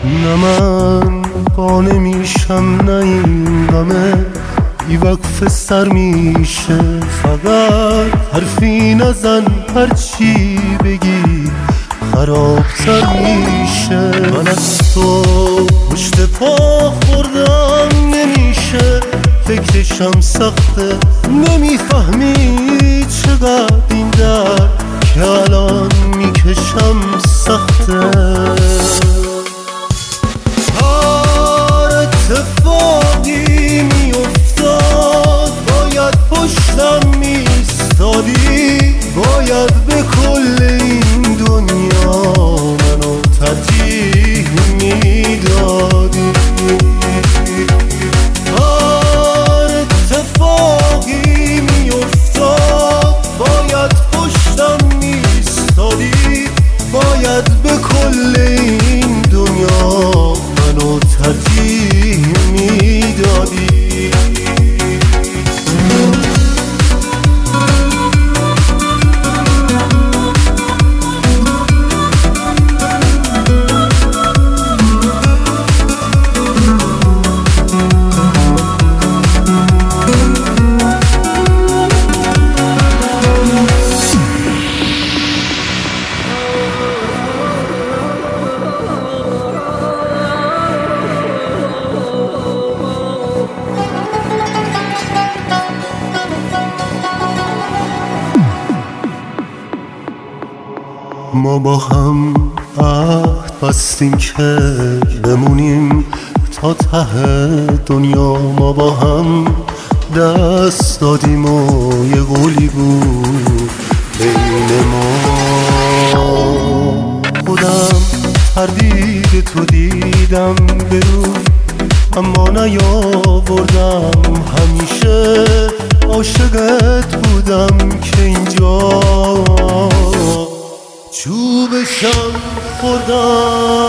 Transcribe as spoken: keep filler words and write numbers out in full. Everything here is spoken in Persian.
نه من قانع میشم نه این غمه بی وقف سر میشه، فقط حرفی نزن هرچی بگی خرابتر میشه. من از تو پشت پا خوردم نمیشه، فکرشم سخته نمیفهمی چقدر این درد که الان میکشم سخته. هر اتفاقی میافتاد باید پشتم میستادی، باید به کل این دنیا منو ترجیح میدادی. هر اتفاقی میافتاد باید پشتم میستادی، باید به کل این دنیا منو ترجیح میدادی. ما با هم عهد بستیم که بمونیم تا ته دنیا، ما با هم دست دادیم و یه قولی بود بین ما. خودم تردید تو دیدم به روی اما نیاوردم، همیشه عاشقت بودم که اینجا چوبشم خوردم